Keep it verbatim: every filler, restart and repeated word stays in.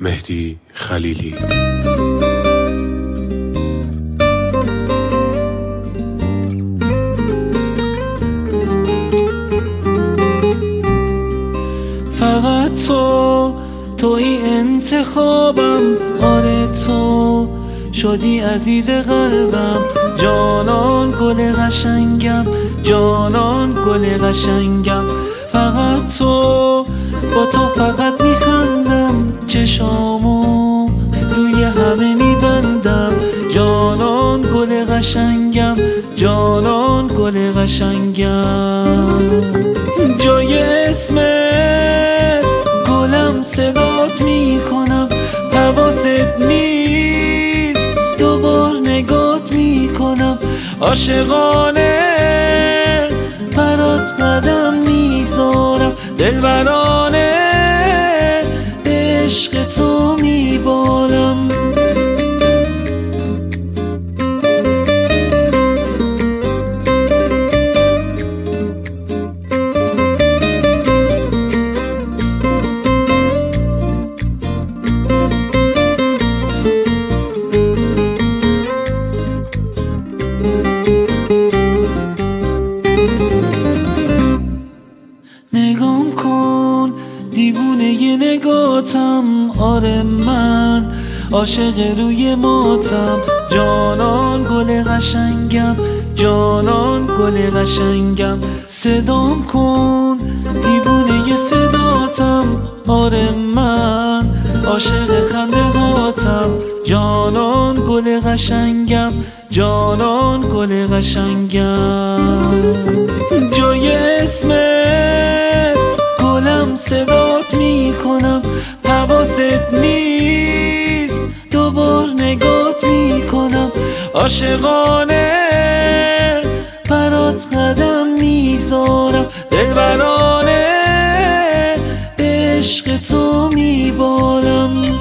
مهدی خلیلی. فقط تو توی انتخابم، آره تو شدی عزیز قلبم، جانان گل قشنگم، جانان گل قشنگم. فقط تو، با تو فقط میخندم، چشامو روی همه میبندم، جانان گل قشنگم، جانان گل قشنگم. جای اسمت گلم صدات میکنم، حواست نیست دوبار نگات میکنم، عاشقانه برات قدم میذارم، دلبرانه به عشق تو میبالم. نگام کن دیوونه ی نگاتم، آره من عاشق روی ماتم، جانان گل قشنگم، جانان گل قشنگم. صدام کن دیوونه ی صداتم، آره من عاشق خنده هاتم، جانان گل قشنگم، جانان گل قشنگم. جای اسمت گلم صدات میکنم، حواست نیست دوبار نگات میکنم، عاشقانه برات قدم میذارم، دلبرانه به عشق تو میبالم.